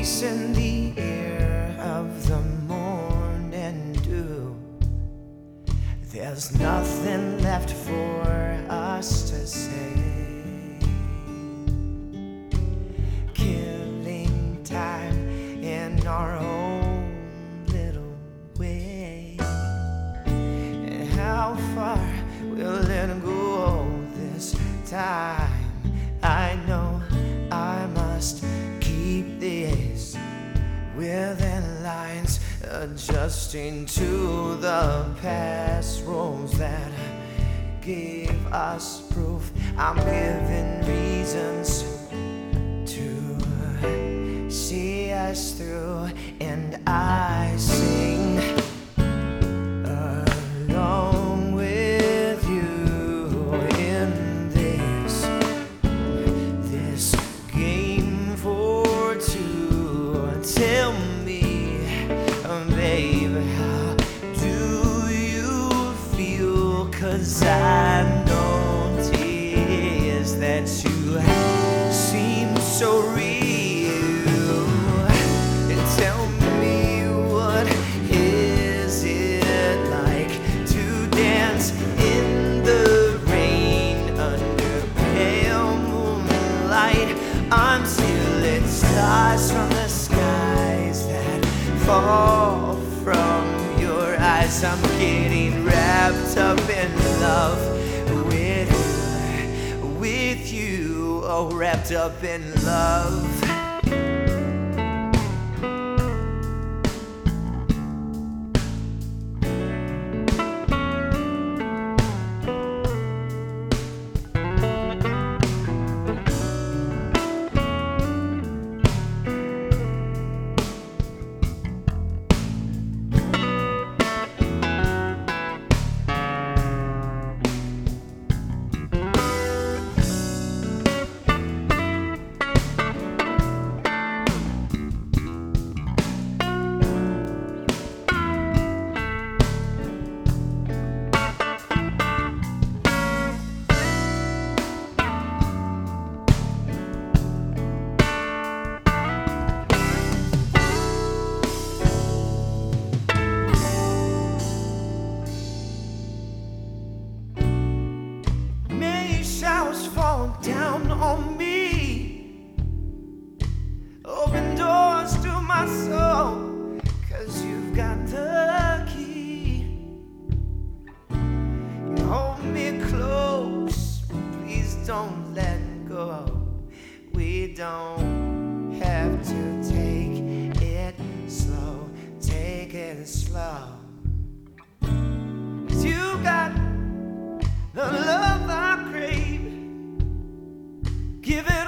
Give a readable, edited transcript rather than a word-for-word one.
peace in the air of the morning dew. There's nothing left for us to say. Killing time in our own little way. And how far will it go this time? I know I must keep this within lines, adjusting to the past rules that gave us proof. I'm given reasons to see us through, and I sing along with you in this game for two. Tell me, babe, how do you feel? 'Cause I notice that you seem so real. And tell me, what is it like to dance in the rain under pale moonlight until it starts from the skies that fall from your eyes? I'm getting wrapped up in love with you, oh, wrapped up in love. Showers fall down on me, open doors to my soul, 'cause you've got the key. You hold me close, please don't let go. We don't have to take it slow, take it slow. 'Cause you got the love I crave, give it